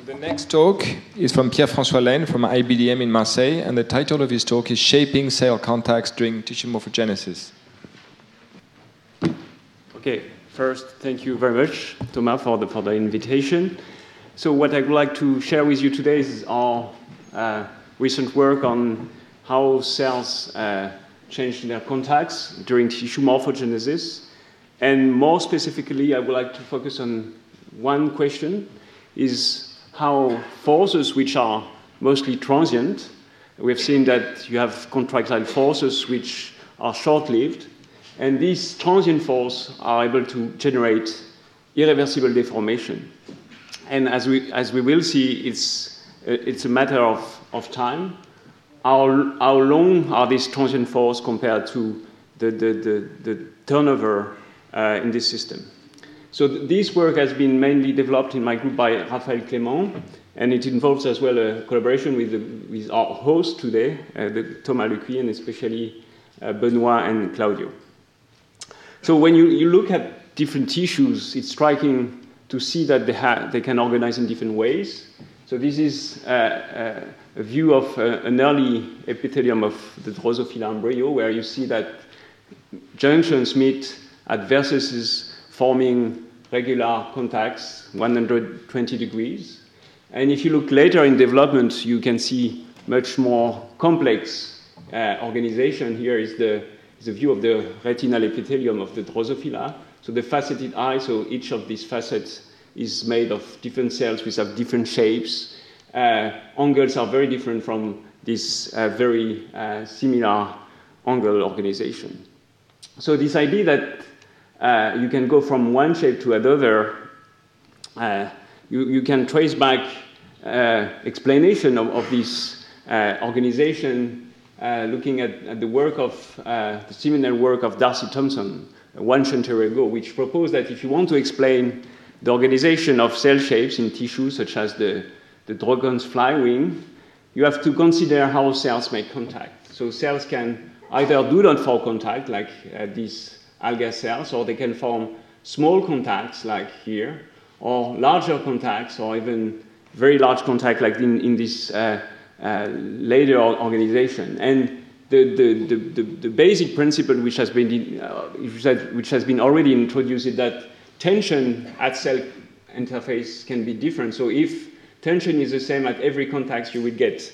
The next talk is from Pierre-François Laine from IBDM in Marseille, and the title of his talk is Shaping Cell Contacts During Tissue Morphogenesis. Okay, first, thank you very much, Thomas, for the invitation. So what I would like to share with you today is our recent work on how cells change their contacts during tissue morphogenesis. And more specifically, I would like to focus on one question, is how forces which are mostly transient, we've seen that you have contractile forces which are short-lived, and these transient forces are able to generate irreversible deformation. And as we will see, it's a matter of time. How long are these transient forces compared to the turnover in this system? So this work has been mainly developed in my group by Raphaël Clément, and it involves as well a collaboration with our host today, Thomas Lecuy, and especially Benoit and Claudio. So when you look at different tissues, it's striking to see that they can organize in different ways. So this is a view of an early epithelium of the Drosophila embryo, where you see that junctions meet at vertices forming regular contacts, 120 degrees. And if you look later in development, you can see much more complex organization. Here is the view of the retinal epithelium of the Drosophila. So the faceted eye, so each of these facets is made of different cells which have different shapes. Angles are very different from this very similar angle organization. So this idea that you can go from one shape to another, you can trace back explanation of this organization looking at the work of the seminal work of Darcy Thompson one century ago, which proposed that if you want to explain the organization of cell shapes in tissues such as the dragon's fly wing, you have to consider how cells make contact. So cells can either do not form contact, like these alga cells, or they can form small contacts, like here, or larger contacts, or even very large contact, like in this later organization. And the basic principle which has been already introduced is that tension at cell interface can be different. So if tension is the same at every contact, you will get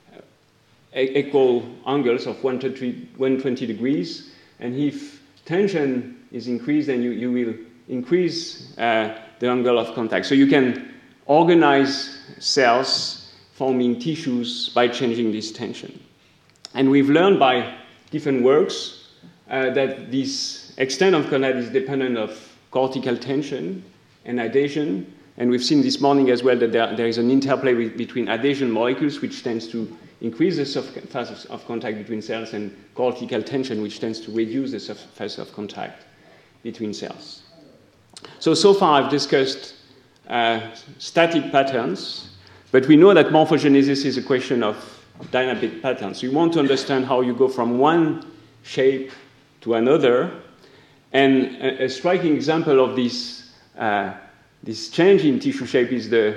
equal angles of 120 degrees. And if tension is increased, then you will increase the angle of contact. So you can organize cells forming tissues by changing this tension. And we've learned by different works that this extent of contact is dependent of cortical tension and adhesion. And we've seen this morning as well that there is an interplay between adhesion molecules, which tends to increase the surface of contact between cells, and cortical tension, which tends to reduce the surface of contact between cells. So far I've discussed static patterns, but we know that morphogenesis is a question of dynamic patterns. You want to understand how you go from one shape to another, and a striking example of this change in tissue shape is the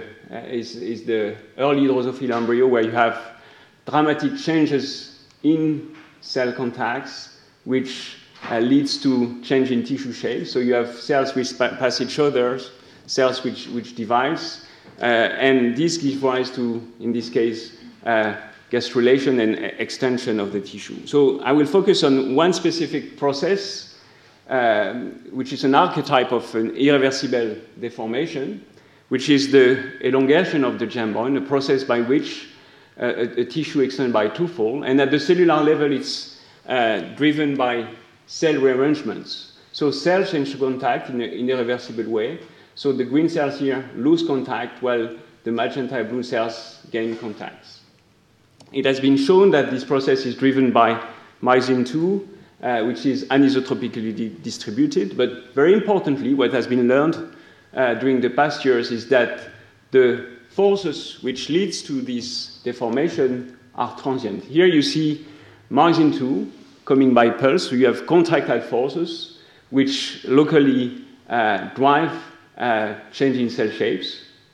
early Drosophila embryo, where you have dramatic changes in cell contacts, which leads to change in tissue shape. So you have cells which pass each other, cells which divide, and this gives rise to, in this case, gastrulation and extension of the tissue. So I will focus on one specific process, which is an archetype of an irreversible deformation, which is the elongation of the jambon, a process by which a tissue extends by twofold. And at the cellular level, it's driven by cell rearrangements. So cells change contact in an irreversible way. So the green cells here lose contact, while the magenta blue cells gain contacts. It has been shown that this process is driven by myosin II, which is anisotropically distributed. But very importantly, what has been learned during the past years is that the forces which leads to this deformation are transient. Here you see myosin II coming by pulse. So you have contractile forces which locally drive change in cell shapes.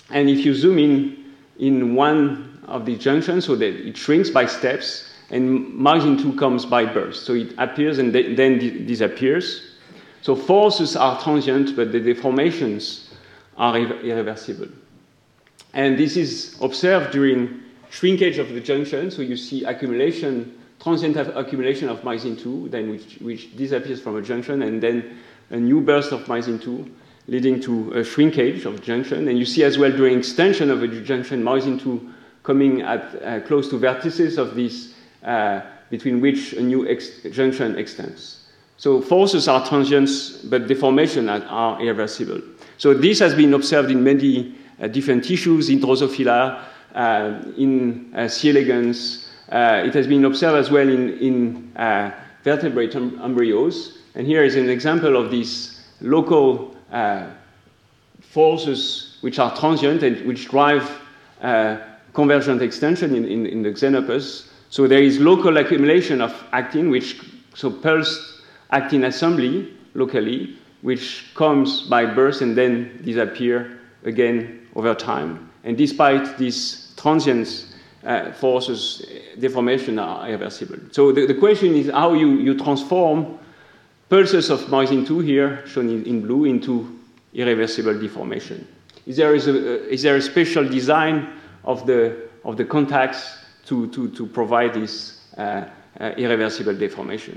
And if you zoom in one of the junctions, so that it shrinks by steps, and margin 2 comes by burst. So it appears and then disappears. So forces are transient, but the deformations are irreversible. And this is observed during shrinkage of the junction. So you see accumulation, transient accumulation of myosin 2, then which disappears from a junction, and then a new burst of myosin 2, leading to a shrinkage of the junction. And you see as well during extension of a junction, myosin 2 coming at close to vertices of this, between which a new junction extends. So forces are transient, but deformation are irreversible. So this has been observed in many different tissues, in Drosophila, in C. elegans. It has been observed as well in vertebrate embryos. And here is an example of these local forces which are transient and which drive convergent extension in the Xenopus. So there is local accumulation of actin, so pulsed actin assembly locally, which comes by burst and then disappear again over time. And despite these transient forces, deformation are irreversible. So the question is how you transform pulses of myosin 2 here, shown in blue, into irreversible deformation. Is there a special design of the contacts to provide this irreversible deformation?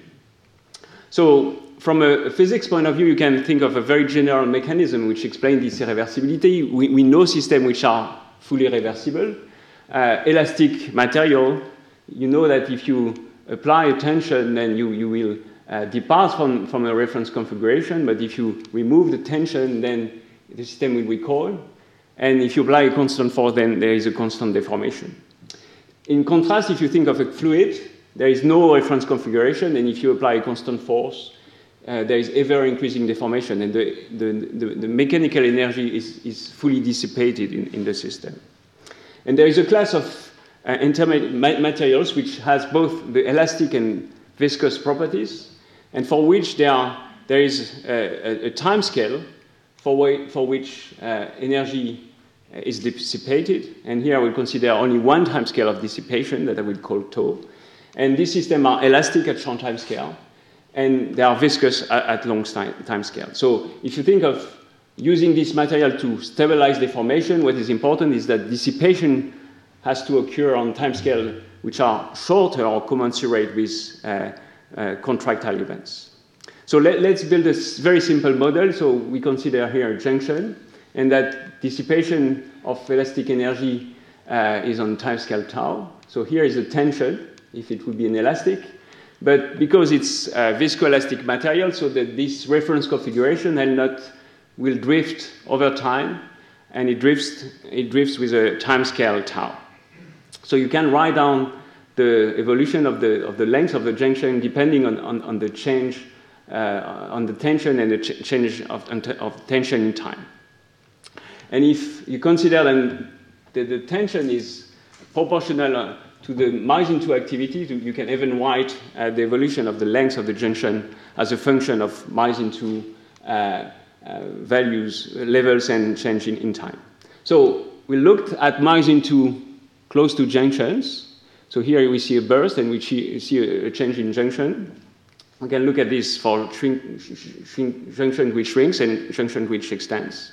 So from a physics point of view, you can think of a very general mechanism which explains this irreversibility. We know systems which are fully reversible. Elastic material, you know that if you apply a tension, then you will depart from a reference configuration, but if you remove the tension, then the system will recoil. And if you apply a constant force, then there is a constant deformation. In contrast, if you think of a fluid, there is no reference configuration, and if you apply a constant force, there is ever-increasing deformation, and the mechanical energy is fully dissipated in the system. And there is a class of intermediate materials which has both the elastic and viscous properties, and for which there is a time scale for which energy is dissipated. And here I will consider only one time scale of dissipation that I will call tau. And these systems are elastic at short time scale, and they are viscous at long time scale. So if you think of using this material to stabilize deformation, what is important is that dissipation has to occur on time scale which are shorter or commensurate with contractile events. So let's build a very simple model. So we consider here a junction, and that dissipation of elastic energy is on time scale tau. So here is a tension, if it would be an elastic. But because it's a viscoelastic material, so that this reference configuration will drift over time, and it drifts with a time scale tau. So you can write down the evolution of the length of the junction depending on the change on the tension and the change of tension in time. And if you consider then the tension is proportional to the myosin 2 activity, you can even write the evolution of the length of the junction as a function of myosin 2 values, levels, and change in time. So we looked at myosin 2 close to junctions. So here we see a burst, and we see a change in junction. We can look at this for junction which shrinks and junction which extends.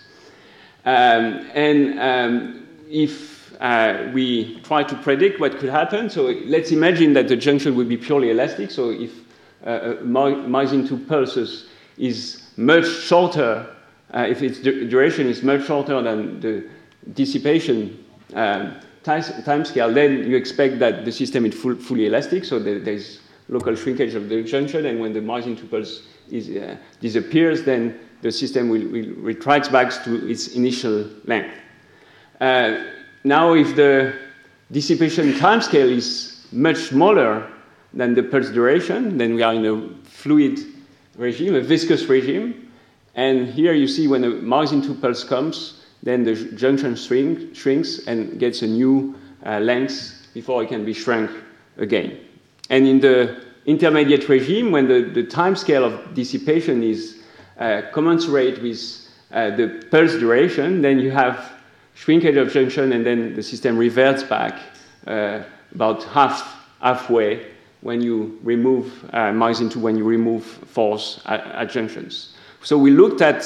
If we try to predict what could happen, so let's imagine that the junction would be purely elastic. So if myosin 2 pulses is much shorter, if its duration is much shorter than the dissipation time scale, then you expect that the system is fully elastic, so there's local shrinkage of the junction, and when the myosin 2 pulse disappears, then the system will retract back to its initial length. Now, if the dissipation time scale is much smaller than the pulse duration, then we are in a fluid regime, a viscous regime. And here you see when a myosin 2 pulse comes, then the junction shrinks and gets a new length before it can be shrunk again. And in the intermediate regime, when the time scale of dissipation is commensurate with the pulse duration, then you have shrinkage of junction, and then the system reverts back about halfway when you remove myosin 2, when you remove force at junctions. So we looked at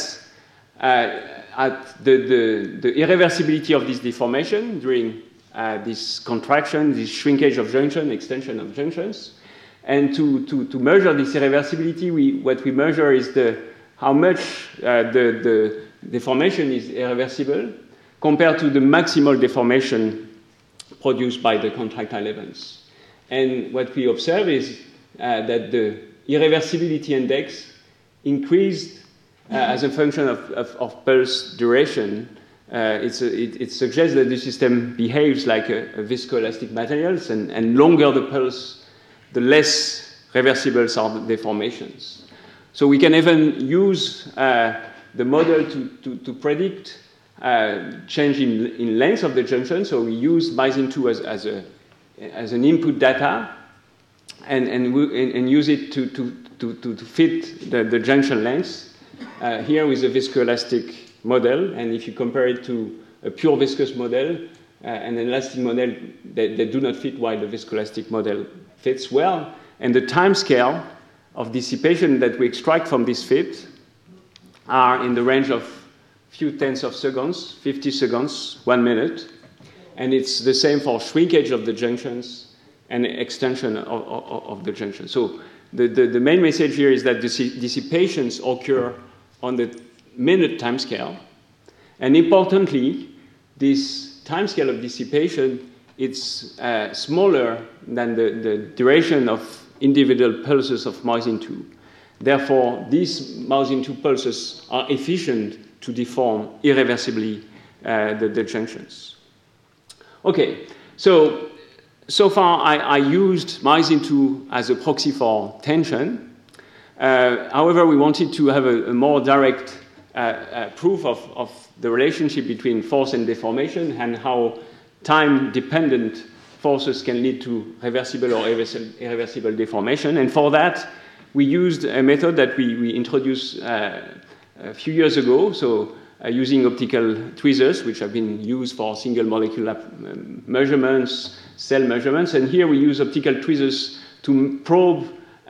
the irreversibility of this deformation during this contraction, this shrinkage of junction, extension of junctions. And to measure this irreversibility, what we measure is how much the deformation is irreversible compared to the maximal deformation produced by the contractile events. And what we observe is that the irreversibility index increased as a function of pulse duration. It suggests that the system behaves like a viscoelastic materials, and longer the pulse, the less reversible are the deformations. So we can even use the model to predict change in length of the junction. So we use myosin 2 as an input data and use it to fit the junction length. Here with a viscoelastic model, and if you compare it to a pure viscous model and an elastic model, they do not fit, while the viscoelastic model fits well. And the time scale of dissipation that we extract from this fit are in the range of few tenths of seconds, 50 seconds, 1 minute. And it's the same for shrinkage of the junctions and extension of the junction. So the main message here is that the dissipations occur on the minute time scale. And importantly, this time scale of dissipation, it's smaller than the duration of individual pulses of myosin 2. Therefore, these myosin 2 pulses are efficient to deform irreversibly the junctions. Okay, so far I used myosin 2 as a proxy for tension. However, we wanted to have a more direct proof of the relationship between force and deformation, and how time-dependent forces can lead to reversible or irreversible deformation. And for that, we used a method that we introduced a few years ago, so using optical tweezers, which have been used for single molecular measurements, cell measurements. And here we use optical tweezers to probe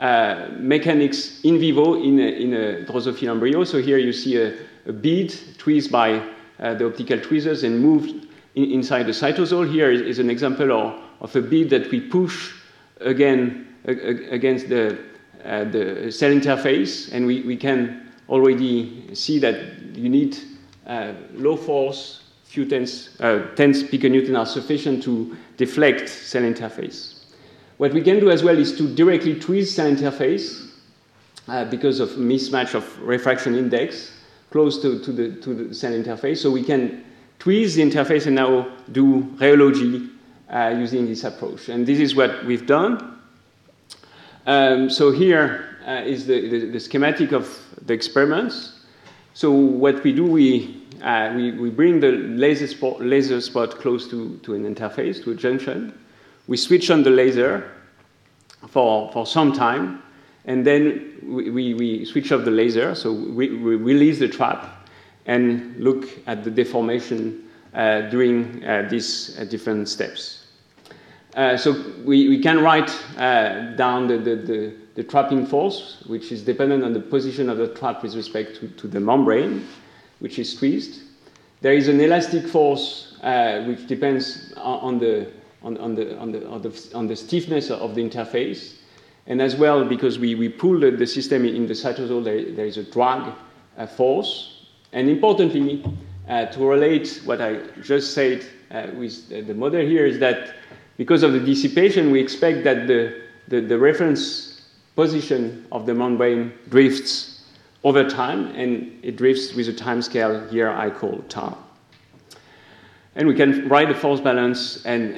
mechanics in vivo in a Drosophila embryo. So here you see a bead tweezed by the optical tweezers and moved inside the cytosol. Here is an example of a bead that we push again against the cell interface, and we can already see that you need low force, few tenths piconewton are sufficient to deflect cell interface. What we can do as well is to directly tweeze cell interface because of mismatch of refraction index close to the cell interface. So we can tweeze the interface and now do rheology using this approach. And this is what we've done. So here is the schematic of the experiments. So what we do, we bring the laser spot close to an interface, to a junction. We switch on the laser for some time, and then we switch off the laser, so we release the trap and look at the deformation during these different steps. So we can write down the trapping force, which is dependent on the position of the trap with respect to the membrane, which is tweezed. There is an elastic force which depends on the stiffness of the interface, and as well, because we pull the system in the cytosol, there is a drag force. And importantly, to relate what I just said with the model here, is that because of the dissipation, we expect that the reference position of the membrane drifts over time, and it drifts with a time scale here I call tau. And we can write the force balance and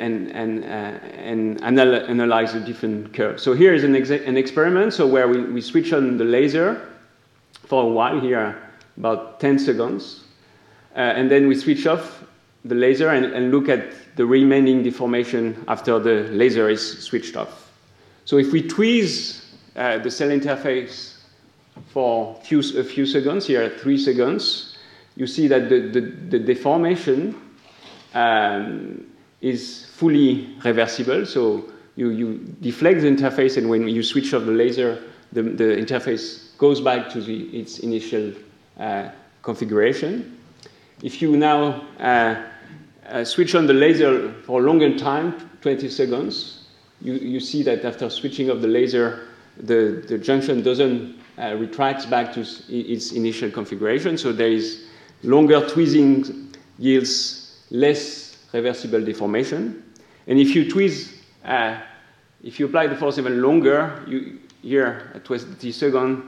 analyze the different curves. So here is an experiment, so where we switch on the laser for a while, here about 10 seconds, and then we switch off the laser and look at the remaining deformation after the laser is switched off. So if we tweeze the cell interface for a few seconds, here 3 seconds, you see that the deformation is fully reversible. So you deflect the interface, and when you switch off the laser, the interface goes back to its initial configuration. If you now switch on the laser for a longer time, 20 seconds, you see that after switching off the laser, the junction doesn't retract back to its initial configuration. So there is longer tweezing yields less reversible deformation. And if you tweeze, if you apply the force even longer, here at 20 seconds,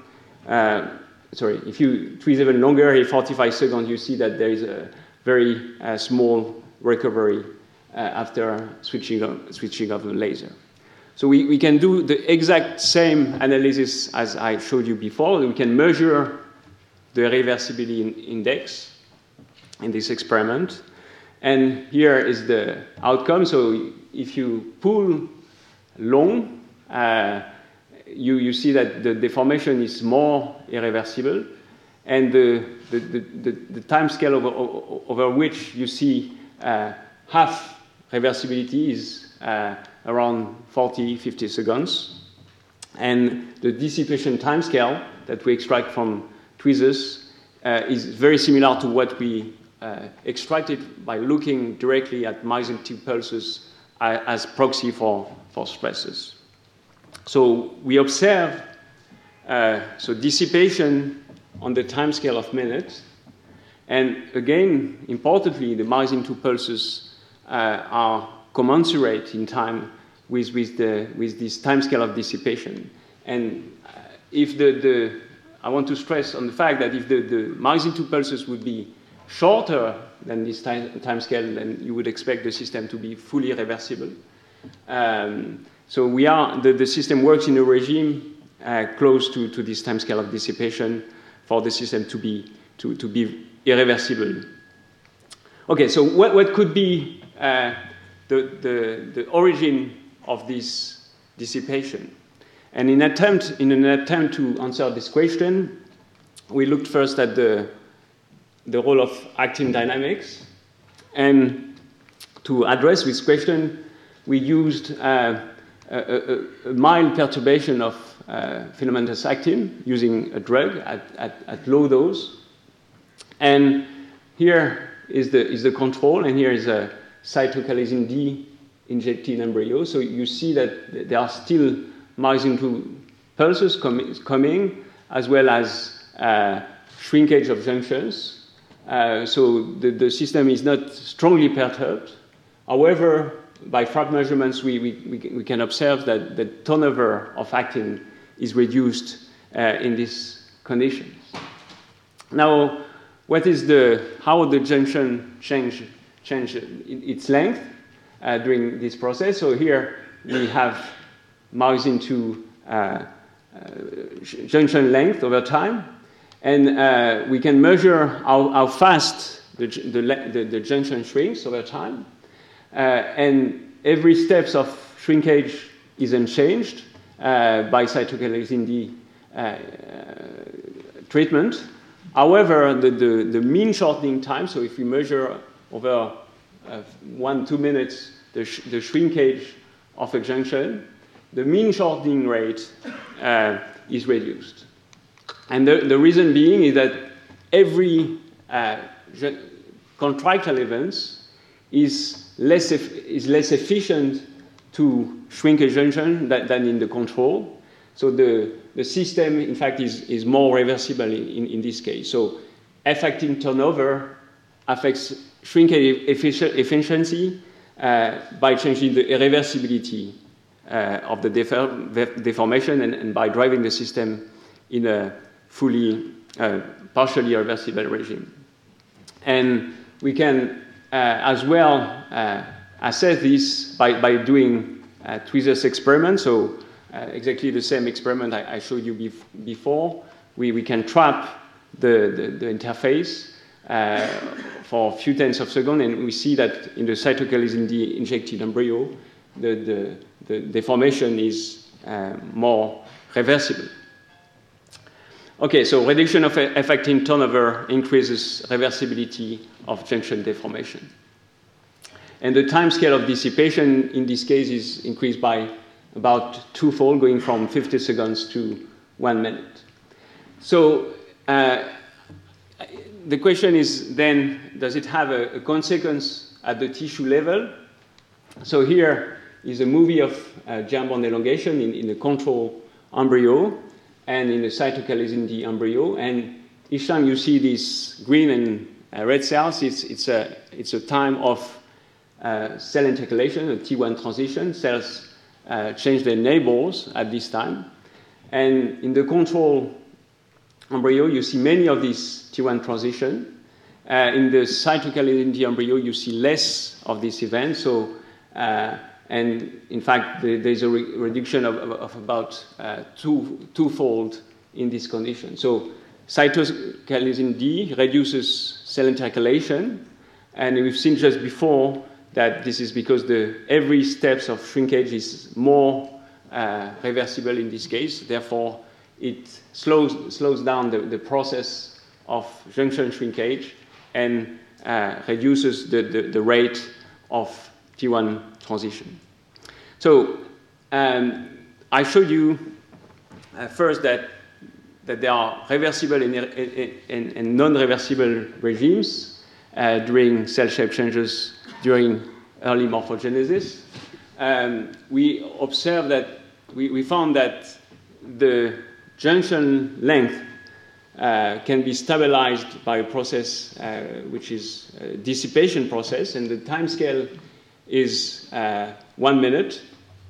if you tweeze even longer, at 45 seconds, you see that there is a very small recovery after switching off the laser. So we can do the exact same analysis as I showed you before. We can measure the reversibility index in this experiment. And here is the outcome. So if you pull long, you see that the deformation is more irreversible. And the time scale over which you see half reversibility is around 40, 50 seconds. And the dissipation time scale that we extract from tweezers is very similar to what we extracted by looking directly at Meissner tube pulses as proxy for stresses. So we observe dissipation on the time scale of minutes. And again, importantly, the Meissner tube pulses are commensurate in time with this time scale of dissipation. And if I want to stress on the fact that if the Meissner tube pulses would be shorter than this time scale, then you would expect the system to be fully reversible. So the system works in a regime close to this time scale of dissipation for the system to be irreversible. Okay, so what could be the origin of this dissipation? And in an attempt to answer this question, we looked first at the role of actin dynamics. And to address this question, we used a mild perturbation of filamentous actin using a drug at low dose. And here is the control, and here is a cytochalasin D injected embryo. So you see that there are still Meissner tube pulses coming, as well as shrinkage of junctions. So the system is not strongly perturbed. However, by FRAP measurements, we can observe that the turnover of actin is reduced in these conditions. Now, how the junction change its length during this process? So here we have Meissner tube junction length over time, and we can measure how fast the junction shrinks over time. And every steps of shrinkage is unchanged by cytochalasin D treatment. However, the mean shortening time, so if we measure over 1-2 minutes the shrinkage of a junction, the mean shortening rate is reduced. And the reason being is that every contractile event is less efficient to shrink a junction than in the control. So the system, in fact, is more reversible in this case. So F-actin turnover affects shrinkage efficiency by changing the irreversibility of the deformation and by driving the system in a fully, partially reversible regime. And we can as well assess this by doing tweezers experiments. So exactly the same experiment I showed you before. We can trap the interface for a few tenths of a second, and we see that in the cytochalasin D injected embryo, the deformation is more reversible. Okay, so reduction of F-actin turnover increases reversibility of junction deformation. And the time scale of dissipation in this case is increased by about twofold, going from 50 seconds to 1 minute. So the question is then, does it have a consequence at the tissue level? So here is a movie of germ bond elongation in a control embryo and in the cytokalasin D embryo. And each time you see these green and red cells, it's a time of cell intercalation, a T1 transition. Cells change their neighbors at this time. And in the control embryo, you see many of these T1 transition. In the cytokalasin D embryo, you see less of this event. So, and in fact, there's a reduction of about twofold in this condition. So cytokalasin D reduces cell intercalation, and we've seen just before that this is because every steps of shrinkage is more reversible in this case. Therefore, it slows down the process of junction shrinkage and reduces the rate of T1 transition. So I showed you first that there are reversible and non-reversible regimes during cell shape changes during early morphogenesis. We observed that we found that the junction length can be stabilized by a process which is a dissipation process, and the time scale is 1 minute.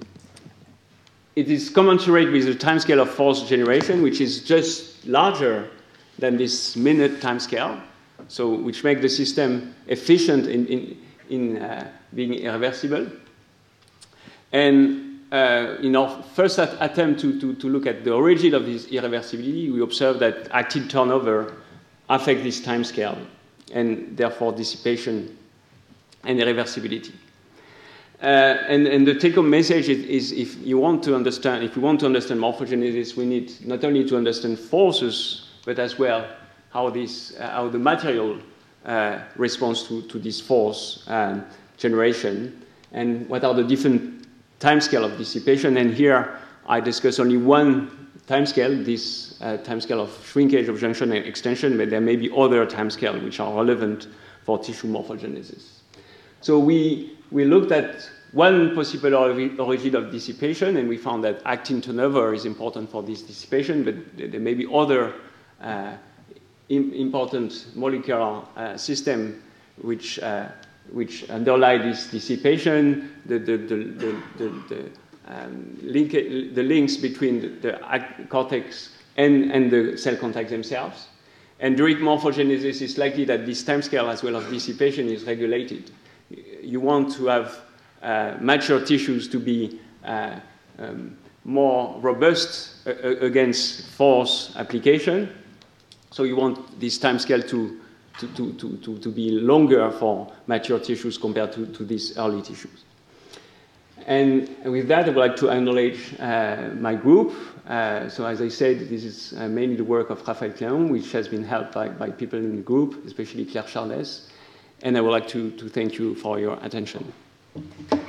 It is commensurate with the time scale of force generation, which is just larger than this minute time scale, so which makes the system efficient in being irreversible. And in our first attempt to look at the origin of this irreversibility, we observed that actin turnover affects this time scale, and therefore dissipation and irreversibility. And the take-home message is if we want to understand morphogenesis, we need not only to understand forces, but as well how the material responds to this force generation, and what are the different timescale of dissipation. And here I discuss only one timescale, this timescale of shrinkage of junction and extension, but there may be other timescales which are relevant for tissue morphogenesis. So we looked at one possible origin of dissipation, and we found that actin turnover is important for this dissipation, but there may be other important molecular system which underlie this dissipation, the links between the cortex and the cell contacts themselves. And during morphogenesis, it's likely that this timescale as well as dissipation is regulated. You want to have mature tissues to be more robust against force application. So you want this timescale to be longer for mature tissues compared to these early tissues. And with that, I would like to acknowledge my group. So as I said, this is mainly the work of Raphaël Cléon, which has been helped by people in the group, especially Claire Charles. And I would like to thank you for your attention.